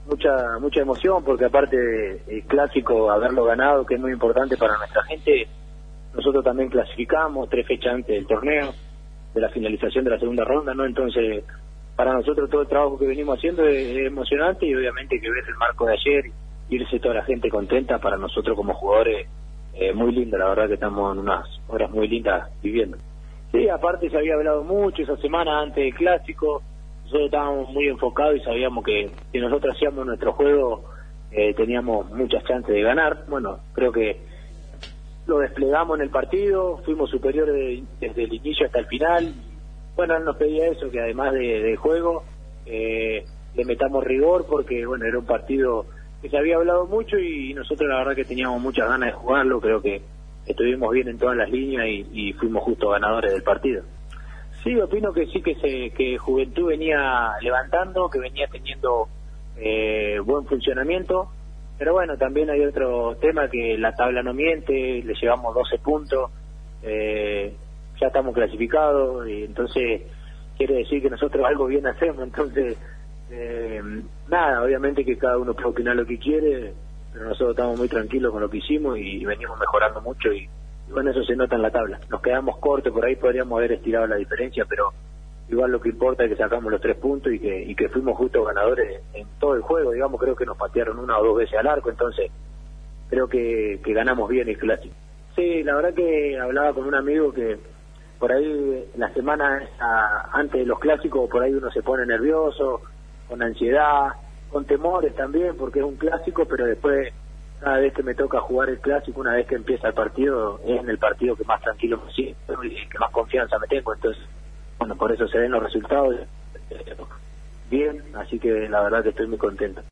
mucha emoción, porque aparte el clásico, haberlo ganado, que es muy importante para nuestra gente, nosotros también clasificamos 3 fechas antes del torneo, de la finalización de la segunda ronda, ¿no? Entonces, para nosotros todo el trabajo que venimos haciendo es emocionante, y obviamente que ver el marco de ayer, irse toda la gente contenta, para nosotros como jugadores, muy lindo, la verdad que estamos en unas horas muy lindas viviendo. Sí, aparte se había hablado mucho esa semana antes del clásico, nosotros estábamos muy enfocados y sabíamos que si nosotros hacíamos nuestro juego, teníamos muchas chances de ganar. Bueno, creo que lo desplegamos en el partido, fuimos superiores desde el inicio hasta el final. Bueno, él nos pedía eso, que además de juego, le metamos rigor, porque bueno, era un partido que se había hablado mucho y nosotros la verdad que teníamos muchas ganas de jugarlo. Creo que estuvimos bien en todas las líneas y fuimos justo ganadores del partido. Sí, opino que sí, que Juventud venía levantando, que venía teniendo buen funcionamiento, pero bueno, también hay otro tema, que la tabla no miente, le llevamos 12 puntos, ya estamos clasificados, y entonces quiere decir que nosotros algo bien hacemos. Entonces, nada, obviamente que cada uno puede opinar lo que quiere, pero nosotros estamos muy tranquilos con lo que hicimos y venimos mejorando mucho, y bueno, eso se nota en la tabla. Nos quedamos cortos, por ahí podríamos haber estirado la diferencia, pero igual lo que importa es que sacamos los 3 puntos y que fuimos justos ganadores en todo el juego. Digamos, creo que nos patearon 1 o 2 veces al arco, entonces creo que ganamos bien el clásico. Sí, la verdad que hablaba con un amigo que por ahí la semana antes de los clásicos, por ahí uno se pone nervioso, con ansiedad, con temores también, porque es un clásico, pero después, cada vez que me toca jugar el clásico, una vez que empieza el partido, es en el partido que más tranquilo me siento y que más confianza me tengo. Entonces, bueno, por eso se ven los resultados bien, así que la verdad que estoy muy contento.